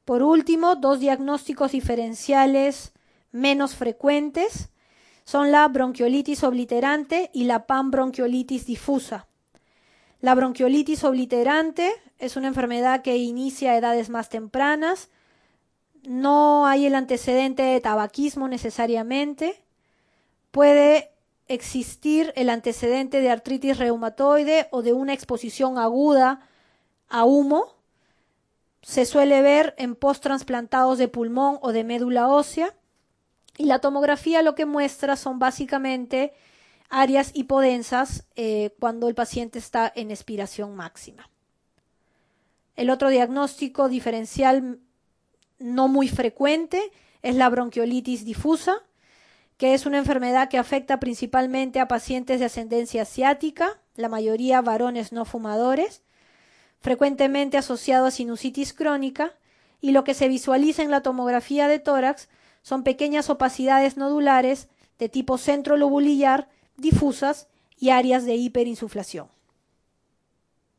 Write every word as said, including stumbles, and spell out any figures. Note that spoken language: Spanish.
Por último, dos diagnósticos diferenciales menos frecuentes son la bronquiolitis obliterante y la panbronquiolitis difusa. La bronquiolitis obliterante es una enfermedad que inicia a edades más tempranas. No hay el antecedente de tabaquismo necesariamente. Puede existir el antecedente de artritis reumatoide o de una exposición aguda a humo. Se suele ver en post-trasplantados de pulmón o de médula ósea. Y la tomografía lo que muestra son básicamente áreas hipodensas eh, cuando el paciente está en expiración máxima. El otro diagnóstico diferencial no muy frecuente es la bronquiolitis difusa, que es una enfermedad que afecta principalmente a pacientes de ascendencia asiática, la mayoría varones no fumadores, frecuentemente asociado a sinusitis crónica, y lo que se visualiza en la tomografía de tórax son pequeñas opacidades nodulares de tipo centrolobulillar, difusas y áreas de hiperinsuflación.